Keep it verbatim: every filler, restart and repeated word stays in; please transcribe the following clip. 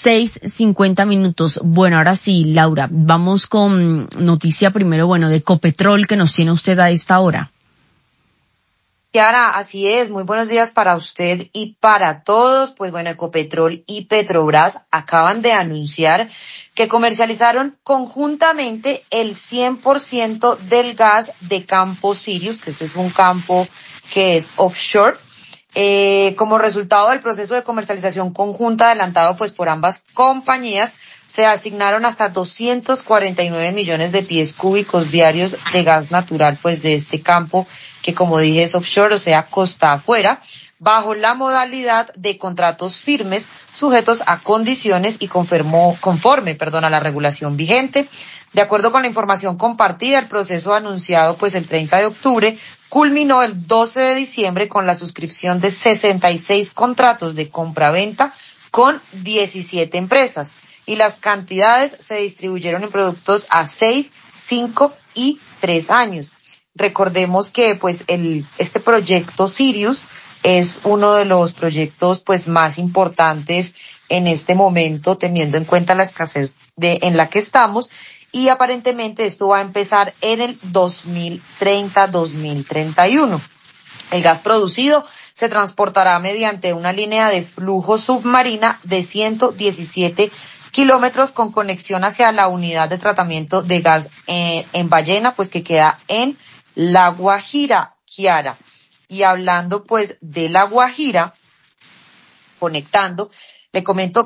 seis cincuenta minutos. Bueno, ahora sí, Laura, vamos con noticia primero, bueno, de Ecopetrol que nos tiene usted a esta hora. Kiara, así es, muy buenos días para usted y para todos. Pues bueno, Ecopetrol y Petrobras acaban de anunciar que comercializaron conjuntamente el cien por ciento del gas de Campo Sirius, que este es un campo que es offshore. Eh, como resultado del proceso de comercialización conjunta adelantado pues por ambas compañías, se asignaron hasta doscientos cuarenta y nueve millones de pies cúbicos diarios de gas natural pues de este campo que, como dije, es offshore, o sea, costa afuera, bajo la modalidad de contratos firmes sujetos a condiciones y conformó, conforme, perdón, a la regulación vigente. De acuerdo con la información compartida, el proceso anunciado pues el treinta de octubre culminó el doce de diciembre con la suscripción de sesenta y seis contratos de compra-venta con diecisiete empresas, y las cantidades se distribuyeron en productos a seis, cinco y tres años. Recordemos que pues el este proyecto Sirius es uno de los proyectos pues más importantes en este momento, teniendo en cuenta la escasez de en la que estamos, y aparentemente esto va a empezar en el dos mil treinta, dos mil treinta y uno. El gas producido se transportará mediante una línea de flujo submarina de ciento diecisiete kilómetros con conexión hacia la unidad de tratamiento de gas en, en Ballena, pues que queda en La Guajira, Kiara. Y hablando pues de La Guajira, conectando, le comento